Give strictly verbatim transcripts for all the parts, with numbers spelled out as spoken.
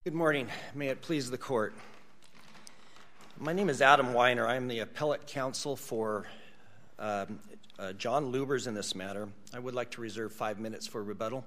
Good morning. May it please the court. My name is Adam Weiner. I am the appellate counsel for um, uh, John Lubbers in this matter. I would like to reserve five minutes for rebuttal.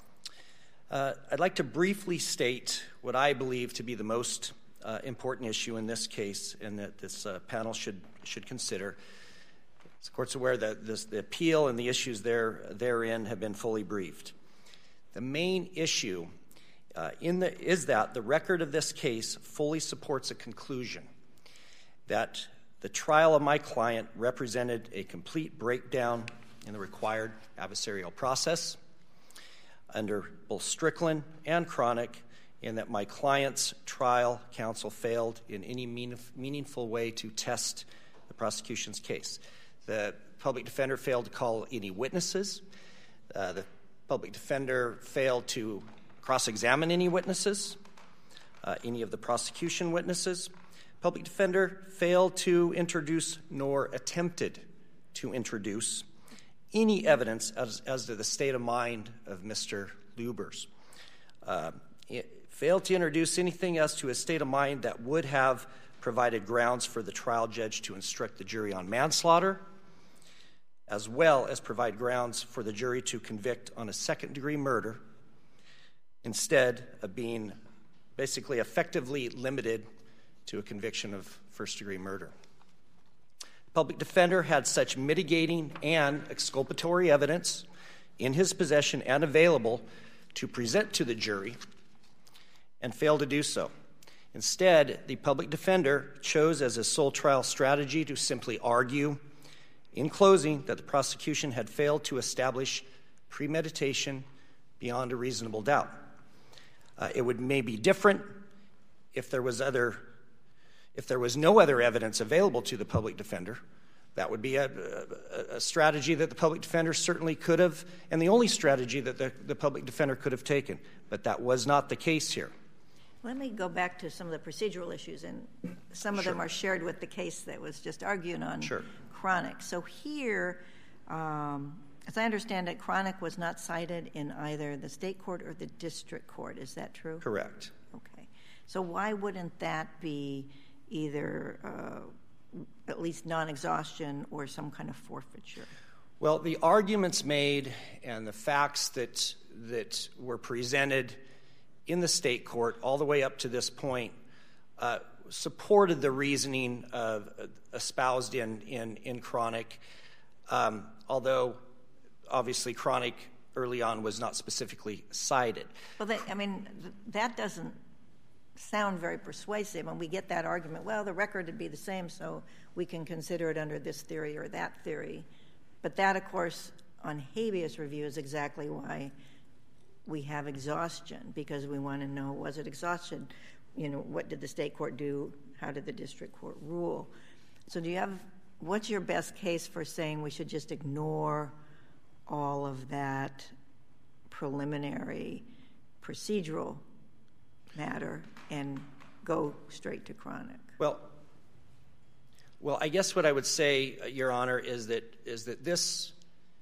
Uh, I'd like to briefly state what I believe to be the most uh, important issue in this case and that this uh, panel should should consider. As the court's aware that this, the appeal and the issues there therein have been fully briefed. The main issue Uh, in the, is that the record of this case fully supports a conclusion that the trial of my client represented a complete breakdown in the required adversarial process under both Strickland and Cronic, and that my client's trial counsel failed in any mean, meaningful way to test the prosecution's case. The public defender failed to call any witnesses. Uh, the public defender failed to cross-examine any witnesses, uh, any of the prosecution witnesses. Public defender failed to introduce nor attempted to introduce any evidence as, as to the state of mind of Mister Lubbers. Uh, it failed to introduce anything as to his state of mind that would have provided grounds for the trial judge to instruct the jury on manslaughter, as well as provide grounds for the jury to convict on a second-degree murder, instead of being basically effectively limited to a conviction of first-degree murder. The public defender had such mitigating and exculpatory evidence in his possession and available to present to the jury and failed to do so. Instead, the public defender chose as his sole trial strategy to simply argue in closing that the prosecution had failed to establish premeditation beyond a reasonable doubt. Uh, it would may be different if there was other, if there was no other evidence available to the public defender. That would be a, a, a strategy that the public defender certainly could have, and the only strategy that the, the public defender could have taken. But that was not the case here. Let me go back to some of the procedural issues, and some of Sure. them are shared with the case that was just argued on Sure. Cronic. So here, um, as I understand it, Cronic was not cited in either the state court or the district court. Is that true? Correct. Okay. So why wouldn't that be either uh, at least non-exhaustion or some kind of forfeiture? Well, the arguments made and the facts that that were presented in the state court all the way up to this point uh, supported the reasoning of, uh, espoused in, in, in Cronic, um, although obviously Cronic early on was not specifically cited. Well, they, I mean, th- that doesn't sound very persuasive. When we get that argument, well, the record would be the same, so we can consider it under this theory or that theory. But that, of course, on habeas review is exactly why we have exhaustion, because we want to know, was it exhaustion? You know, what did the state court do? How did the district court rule? So do you have, what's your best case for saying we should just ignore all of that preliminary procedural matter and go straight to Cronic? Well, well, I guess what I would say, Your Honor, is that is that this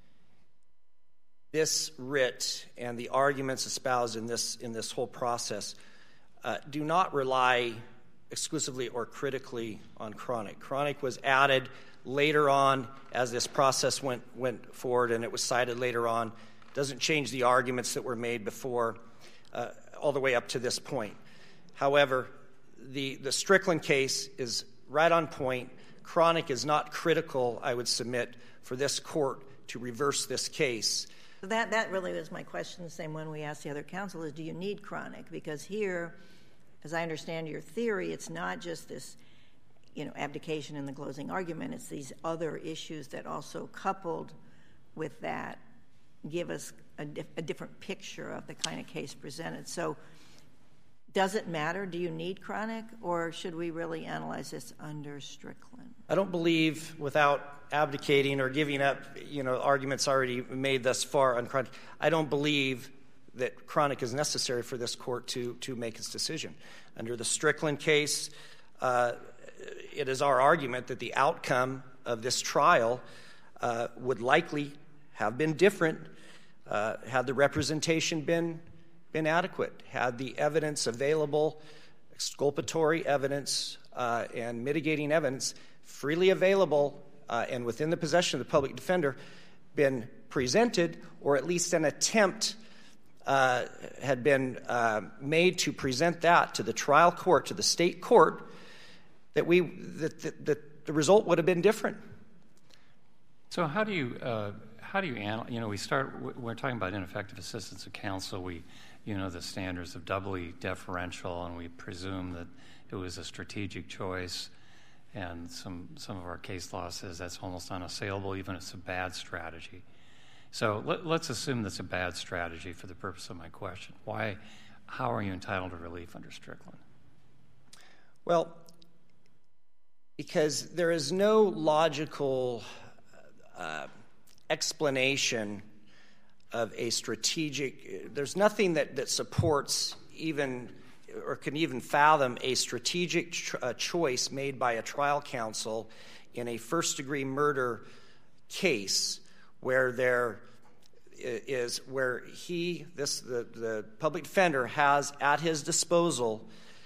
this writ and the arguments espoused in this in this whole process uh, do not rely exclusively or critically on Cronic. Cronic was added later on as this process went went forward, and it was cited later on. Doesn't change the arguments that were made before, uh, all the way up to this point. However, the, the Strickland case is right on point. Cronic is not critical, I would submit, for this court to reverse this case. So that, that really was my question, the same one we asked the other counsel, is do you need Cronic? Because here, as I understand your theory, it's not just this, you know, abdication in the closing argument. It's these other issues that also, coupled with that, give us a, dif- a different picture of the kind of case presented. So does it matter? Do you need Cronic, or should we really analyze this under Strickland? I don't believe, without abdicating or giving up, you know, arguments already made thus far on Cronic, I don't believe that Cronic is necessary for this court to, to make its decision. Under the Strickland case, uh, it is our argument that the outcome of this trial uh, would likely have been different uh, had the representation been been adequate, had the evidence available, exculpatory evidence uh, and mitigating evidence freely available uh, and within the possession of the public defender, been presented, or at least an attempt uh, had been uh, made to present that to the trial court, to the state court, that we that, that, that the result would have been different. So how do you uh, how do you analyze? You know, we start. We're talking about ineffective assistance of counsel. We, you know, the standards of doubly deferential, and we presume that it was a strategic choice. And some some of our case law says that's almost unassailable, even if it's a bad strategy. So let, let's assume that's a bad strategy for the purpose of my question. Why? How are you entitled to relief under Strickland? Well, because there is no logical uh, explanation of a strategic. There's nothing that, that supports even or can even fathom a strategic ch- uh, choice made by a trial counsel in a first-degree murder case where there is where he this the, the public defender has at his disposal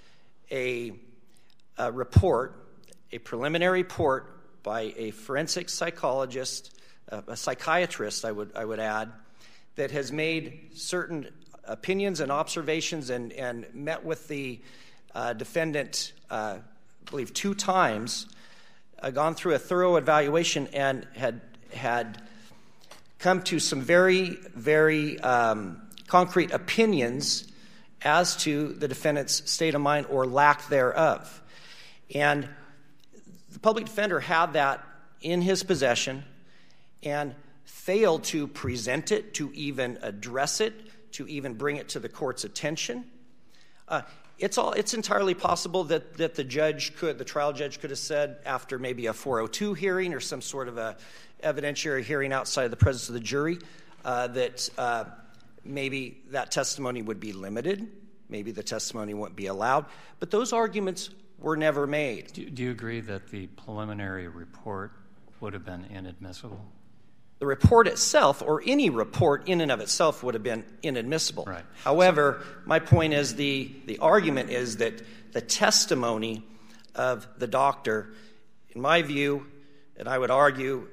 a, a report, a preliminary report by a forensic psychologist, uh, a psychiatrist, I would I would add, that has made certain opinions and observations and, and met with the uh, defendant, uh, I believe, two times, uh, gone through a thorough evaluation and had had come to some very, very um, concrete opinions as to the defendant's state of mind or lack thereof. And the public defender had that in his possession and failed to present it, to even address it, to even bring it to the court's attention. Uh, it's all. It's entirely possible that, that the judge could, the trial judge could have said after maybe a four oh two hearing or some sort of a evidentiary hearing outside of the presence of the jury, uh, that uh, maybe that testimony would be limited, maybe the testimony wouldn't be allowed. But those arguments were never made. Do, do you agree that the preliminary report would have been inadmissible? The report itself, or any report in and of itself, would have been inadmissible. Right. However, my point is the, the argument is that the testimony of the doctor, in my view, and I would argue,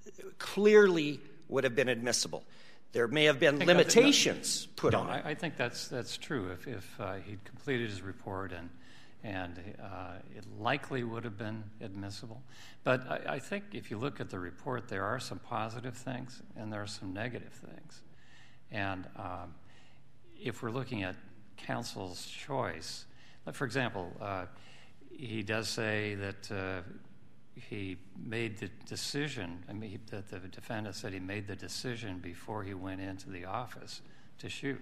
clearly would have been admissible. There may have been limitations no, put no, on it. I, I think that's that's true. If if uh, he'd completed his report and and uh, it likely would have been admissible. But I, I think if you look at the report, there are some positive things and there are some negative things. And um, if we're looking at counsel's choice, like for example, uh, he does say that uh, he made the decision, I mean, he, that the defendant said he made the decision before he went into the office to shoot,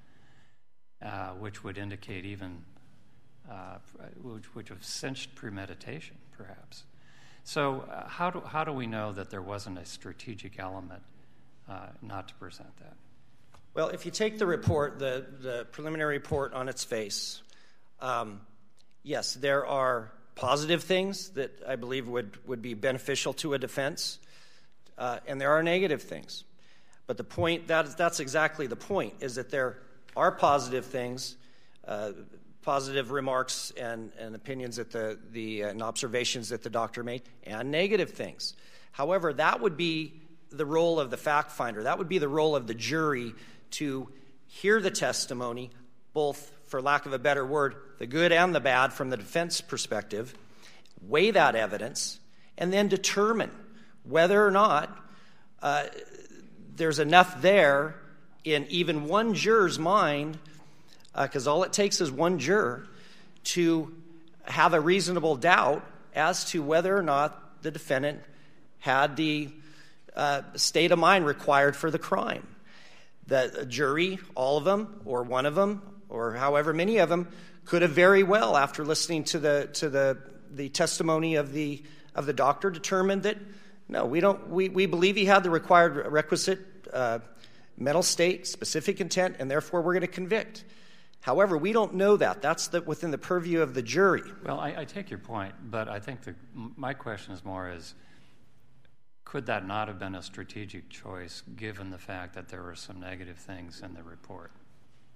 uh, which would indicate even Uh, which, which have cinched premeditation, perhaps. So uh, how do how do we know that there wasn't a strategic element uh, not to present that? Well, if you take the report, the, the preliminary report on its face, um, yes, there are positive things that I believe would, would be beneficial to a defense, uh, and there are negative things. But the point, that is, that's exactly the point, is that there are positive things, uh, positive remarks and, and opinions that the, the and observations that the doctor made, and negative things. However, that would be the role of the fact finder. That would be the role of the jury to hear the testimony, both, for lack of a better word, the good and the bad from the defense perspective, weigh that evidence, and then determine whether or not uh, there's enough there in even one juror's mind, because uh, all it takes is one juror to have a reasonable doubt as to whether or not the defendant had the uh, state of mind required for the crime. The jury, all of them, or one of them, or however many of them, could have very well, after listening to the to the the testimony of the of the doctor, determined that no, we don't. We we believe he had the required requisite uh, mental state, specific intent, and therefore we're going to convict. However, we don't know that. That's the, within the purview of the jury. Well, I, I take your point, but I think the, my question is more is, could that not have been a strategic choice given the fact that there were some negative things in the report?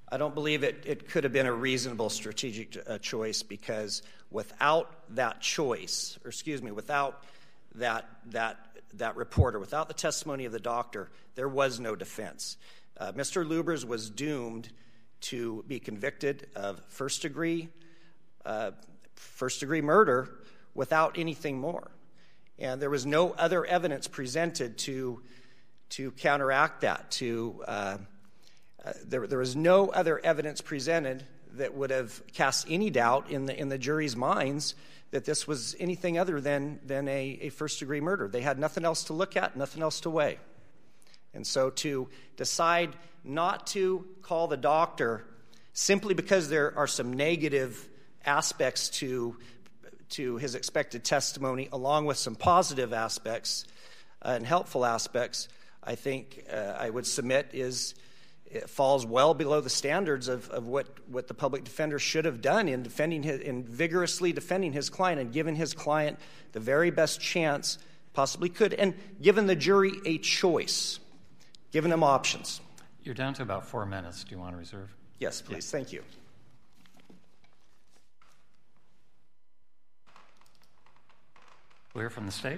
I don't believe it, it could have been a reasonable strategic uh, choice, because without that choice, or excuse me, without that that that report, or without the testimony of the doctor, there was no defense. Uh, Mister Lubbers was doomed to be convicted of first degree uh, first degree murder without anything more, and there was no other evidence presented to to counteract that. To uh, uh, there, there was no other evidence presented that would have cast any doubt in the in the jury's minds that this was anything other than than a, a first degree murder. They had nothing else to look at, nothing else to weigh. And so to decide not to call the doctor simply because there are some negative aspects to to his expected testimony, along with some positive aspects uh, and helpful aspects, I think uh, I would submit is it falls well below the standards of, of what, what the public defender should have done in defending his, in vigorously defending his client and giving his client the very best chance possibly could, and given the jury a choice, giving them options. You're down to about four minutes. Do you want to reserve? Yes, please. Yeah. Thank you. We'll hear from the state.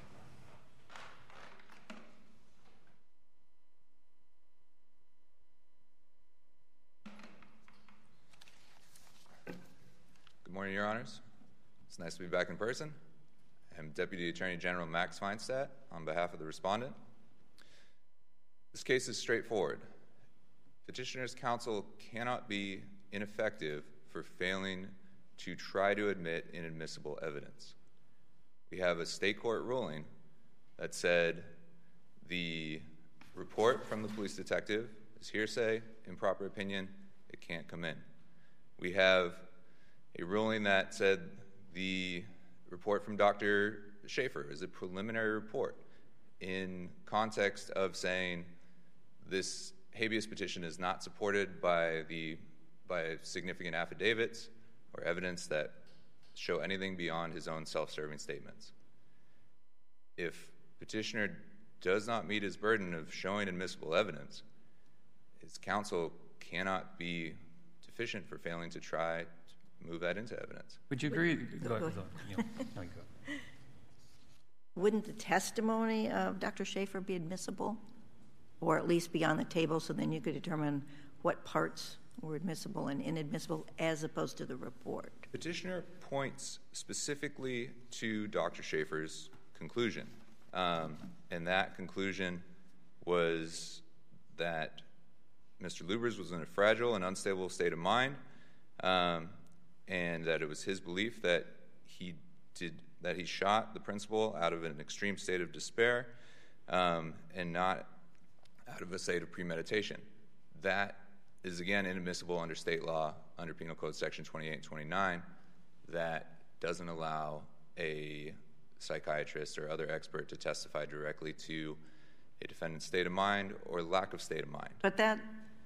Good morning, Your Honors. It's nice to be back in person. I'm Deputy Attorney General Max Feinstadt on behalf of the respondent. This case is straightforward. Petitioner's counsel cannot be ineffective for failing to try to admit inadmissible evidence. We have a state court ruling that said the report from the police detective is hearsay, improper opinion, it can't come in. We have a ruling that said the report from Doctor Schaefer is a preliminary report in context of saying this habeas petition is not supported by the by significant affidavits or evidence that show anything beyond his own self-serving statements. If petitioner does not meet his burden of showing admissible evidence, his counsel cannot be deficient for failing to try to move that into evidence. Would you agree? Go, go, go go, you know, no, you go. Wouldn't the testimony of Doctor Schaefer be admissible, or at least be on the table, so then you could determine what parts were admissible and inadmissible as opposed to the report? Petitioner points specifically to Doctor Schaefer's conclusion, um, and that conclusion was that Mister Lubbers was in a fragile and unstable state of mind, um, and that it was his belief that he did that he shot the principal out of an extreme state of despair, um, and not out of a state of premeditation. That is, again, inadmissible under state law, under Penal Code Section twenty-eight and twenty-nine, that doesn't allow a psychiatrist or other expert to testify directly to a defendant's state of mind or lack of state of mind. But that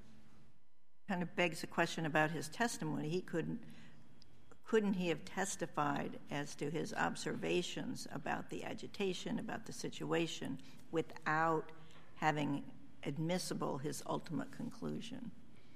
kind of begs the question about his testimony. He couldn't, couldn't he have testified as to his observations about the agitation, about the situation, without having admissible his ultimate conclusion?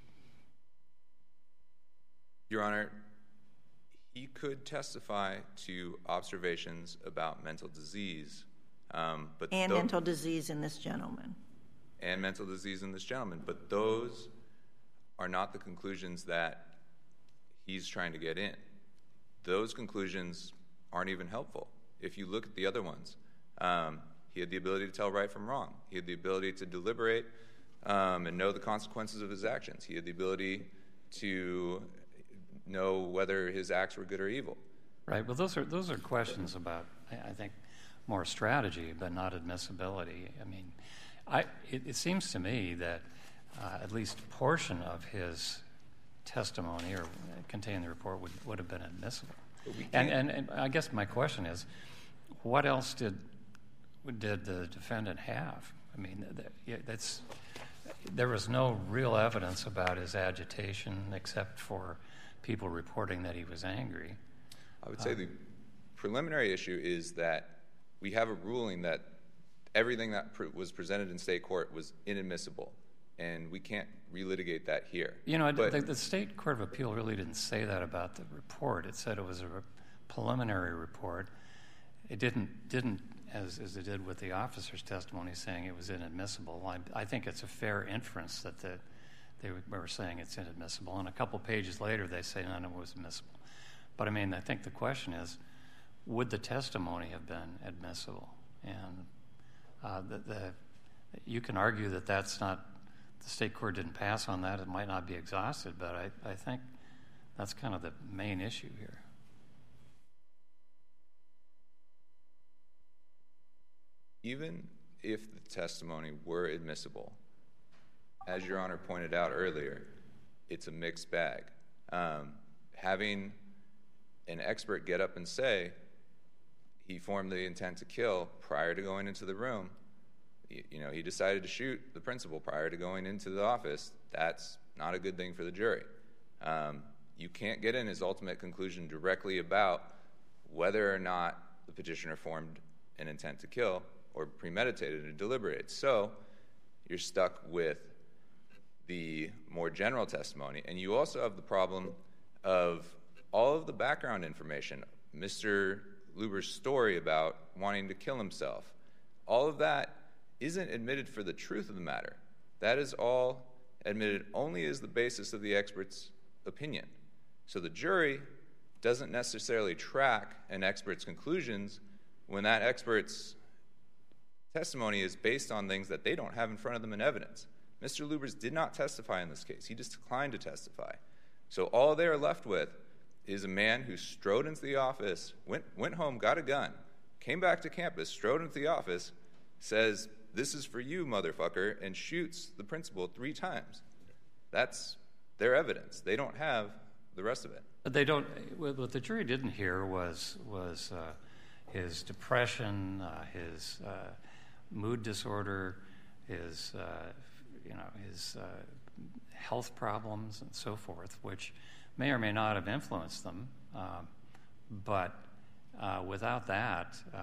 Your Honor, he could testify to observations about mental disease, um, but and those, mental disease in this gentleman. And mental disease in this gentleman, but those are not the conclusions that he's trying to get in. Those conclusions aren't even helpful. If you look at the other ones, um, he had the ability to tell right from wrong. He had the ability to deliberate um, and know the consequences of his actions. He had the ability to know whether his acts were good or evil. Right. Well, those are those are questions about, I think, more strategy, but not admissibility. I mean, I it, it seems to me that uh, at least a portion of his testimony or contained in the report would, would have been admissible. And, and and I guess my question is, what else did did the defendant have? I mean, that's there was no real evidence about his agitation except for people reporting that he was angry. I would say um, the preliminary issue is that we have a ruling that everything that pre- was presented in state court was inadmissible. and we can't relitigate that here. You know, but, the, the State Court of Appeal really didn't say that about the report. It said it was a re- preliminary report. It didn't, didn't as, as it did with the officer's testimony, saying it was inadmissible. I, I think it's a fair inference that the, they were saying it's inadmissible. And a couple pages later, they say none of it was admissible. But, I mean, I think the question is, would the testimony have been admissible? And uh, the, the, you can argue that that's not, the state court didn't pass on that. It might not be exhausted, but I, I think that's kind of the main issue here. Even if the testimony were admissible, as Your Honor pointed out earlier, it's a mixed bag. Um, having an expert get up and say he formed the intent to kill prior to going into the room, you, you know, he decided to shoot the principal prior to going into the office, that's not a good thing for the jury. Um, you can't get in his ultimate conclusion directly about whether or not the petitioner formed an intent to kill or premeditated and deliberated. So you're stuck with the more general testimony, and you also have the problem of all of the background information, Mister Luber's story about wanting to kill himself. All of that isn't admitted for the truth of the matter. That is all admitted only as the basis of the expert's opinion. So the jury doesn't necessarily track an expert's conclusions when that expert's testimony is based on things that they don't have in front of them in evidence. Mister Lubers did not testify in this case. He just declined to testify. So all they are left with is a man who strode into the office, went, went home, got a gun, came back to campus, strode into the office, says, "This is for you, motherfucker," and shoots the principal three times. That's their evidence. They don't have the rest of it. But they don't. What the jury didn't hear was was uh, his depression, uh, his uh, mood disorder, his uh, you know his uh, health problems and so forth, which may or may not have influenced them. Um, but uh, without that, uh,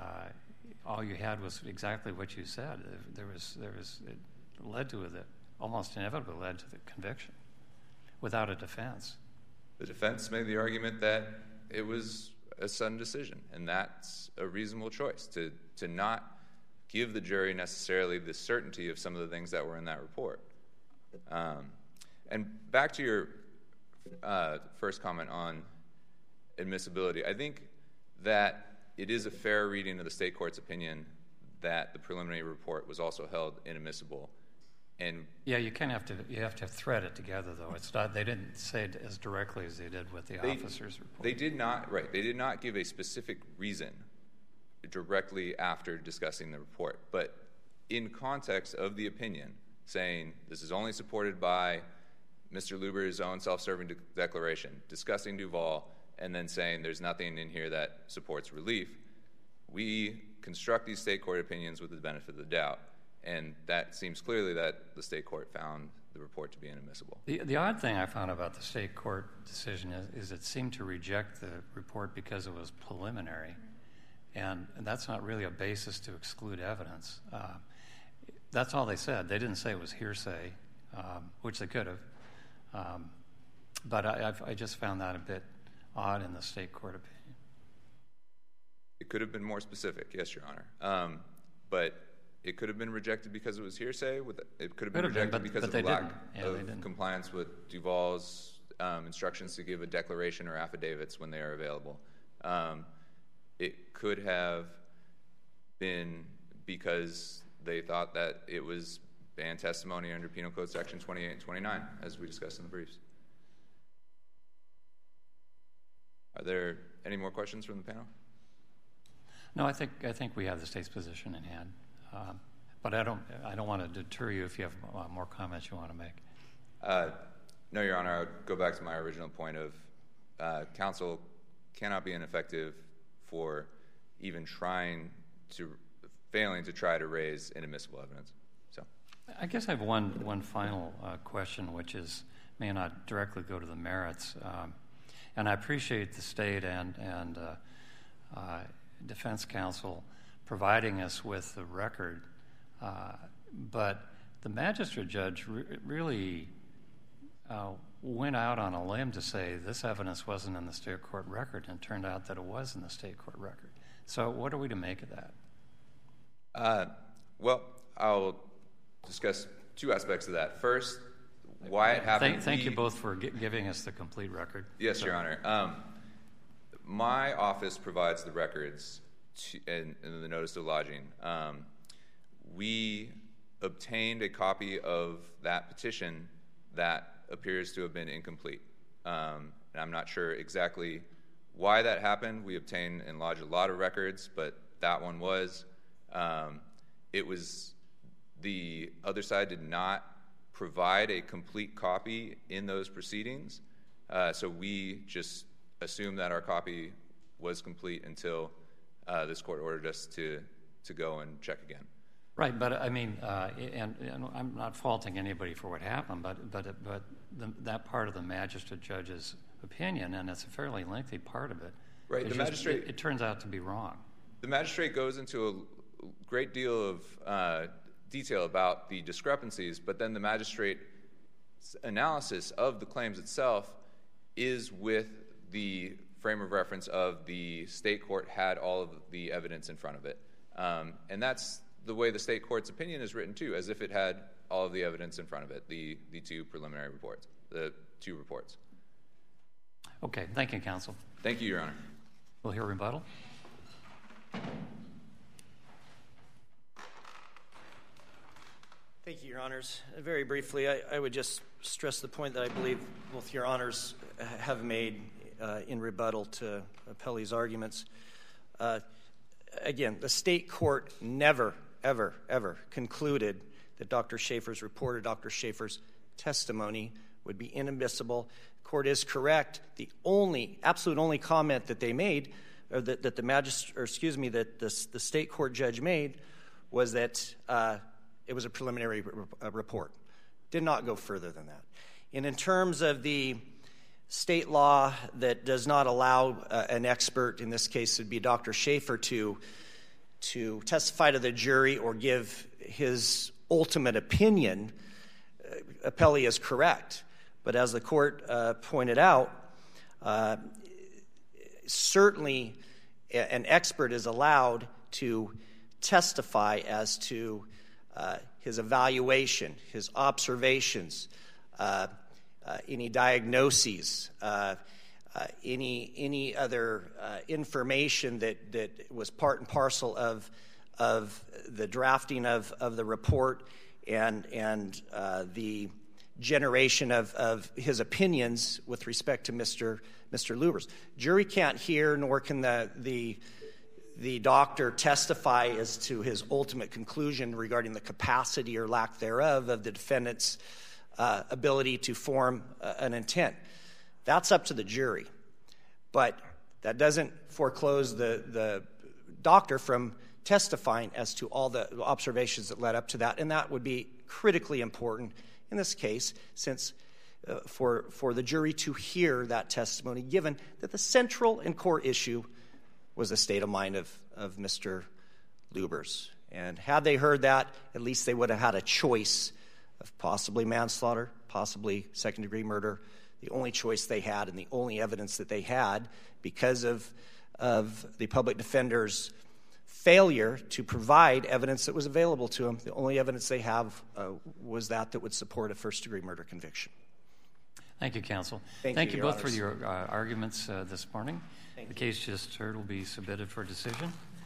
all you had was exactly what you said. There was there was it led to it, almost inevitably led to the conviction, without a defense. The defense made the argument that it was a sudden decision, and that's a reasonable choice, to, to not give the jury necessarily the certainty of some of the things that were in that report. Um, and back to your uh, first comment on admissibility, I think that it is a fair reading of the state court's opinion that the preliminary report was also held inadmissible. And yeah, you kind of have to you have to thread it together, though. It's not they didn't say it as directly as they did with the they, officer's report. They did not, right? They did not give a specific reason directly after discussing the report, but in context of the opinion, saying this is only supported by Mister Luber's own self-serving de- declaration, discussing Duval, and then saying there's nothing in here that supports relief. We construct these state court opinions with the benefit of the doubt. And that seems clearly that the state court found the report to be inadmissible. The, the odd thing I found about the state court decision is, is it seemed to reject the report because it was preliminary. And, and that's not really a basis to exclude evidence. Uh, that's all they said. They didn't say it was hearsay, um, which they could have. Um, but I, I've, I just found that a bit odd in the state court opinion. It could have been more specific, yes, Your Honor. Um, but it could have been rejected because it was hearsay. With it could have been could rejected have been, but, because but of lack yeah, of compliance with Duval's um, instructions to give a declaration or affidavits when they are available. Um, it could have been because they thought that it was banned testimony under Penal Code Section twenty-eight and twenty-nine, as we discussed in the briefs. Are there any more questions from the panel? No, I think I think we have the state's position in hand. Um, but I don't I don't want to deter you if you have uh, more comments you want to make. Uh, no, Your Honor. I would go back to my original point of uh, counsel cannot be ineffective for even trying to, failing to try to raise inadmissible evidence. So, I guess I have one one final uh, question, which is may not directly go to the merits, um, and I appreciate the state and and uh, uh, defense counsel providing us with the record, uh, but the magistrate judge re- really uh, went out on a limb to say this evidence wasn't in the state court record, and it turned out that it was in the state court record. So what are we to make of that? Uh, well, I'll discuss two aspects of that. First, why it happened. Thank, thank we, you both for gi- giving us the complete record. Yes, so. Your Honor. Um, my office provides the records to, in, in the notice of lodging. Um, we obtained a copy of that petition that appears to have been incomplete. Um, and I'm not sure exactly why that happened. We obtained and lodged a lot of records, but that one was. Um, it was the other side did not provide a complete copy in those proceedings, uh, so we just assumed that our copy was complete until uh, this court ordered us to to go and check again. Right, but I mean, uh, and, and I'm not faulting anybody for what happened, but but but the, that part of the magistrate judge's opinion, and it's a fairly lengthy part of it. Right, the just, magistrate. It, it turns out to be wrong. The magistrate goes into a great deal of uh, detail about the discrepancies, but then the magistrate's analysis of the claims itself is with the frame of reference of the state court had all of the evidence in front of it. Um, and that's the way the state court's opinion is written, too, as if it had all of the evidence in front of it, the, the two preliminary reports, the two reports. Okay, thank you, counsel. Thank you, Your Honor. We'll hear rebuttal. Thank you, Your Honors. Very briefly, I, I would just stress the point that I believe both Your Honors have made uh, in rebuttal to Appellee's arguments. Uh, again, the state court never, ever, ever concluded that Doctor Schaefer's report or Doctor Schaefer's testimony would be inadmissible. The court is correct. The only, absolute only comment that they made, or that, that the magistrate, or excuse me, that the, the state court judge made, was that uh, it was a preliminary re- report. Did not go further than that. And in terms of the state law that does not allow uh, an expert, in this case it would be Doctor Schaefer, to, to testify to the jury or give his ultimate opinion, uh, Appellee is correct. But as the court uh, pointed out, uh, certainly an expert is allowed to testify as to uh, his evaluation, his observations, uh, uh, any diagnoses, uh, uh, any any other uh, information that, that was part and parcel of of the drafting of, of the report and and uh, the generation of, of his opinions with respect to Mister Mister Lubbers. Jury can't hear, nor can the the the doctor testify as to his ultimate conclusion regarding the capacity or lack thereof of the defendant's uh, ability to form uh, an intent. That's up to the jury. But that doesn't foreclose the, the doctor from testifying as to all the observations that led up to that, and that would be critically important in this case, since uh, for, for the jury to hear that testimony, given that the central and core issue was the state of mind of, of Mister Lubbers. And had they heard that, at least they would have had a choice of possibly manslaughter, possibly second-degree murder. The only choice they had and the only evidence that they had, because of, of the public defender's failure to provide evidence that was available to them, the only evidence they have uh, was that that would support a first-degree murder conviction. Thank you, counsel. Thank, Thank you, you Your both Honors. for your uh, arguments uh, this morning. Thank the you. case just heard will be submitted for decision.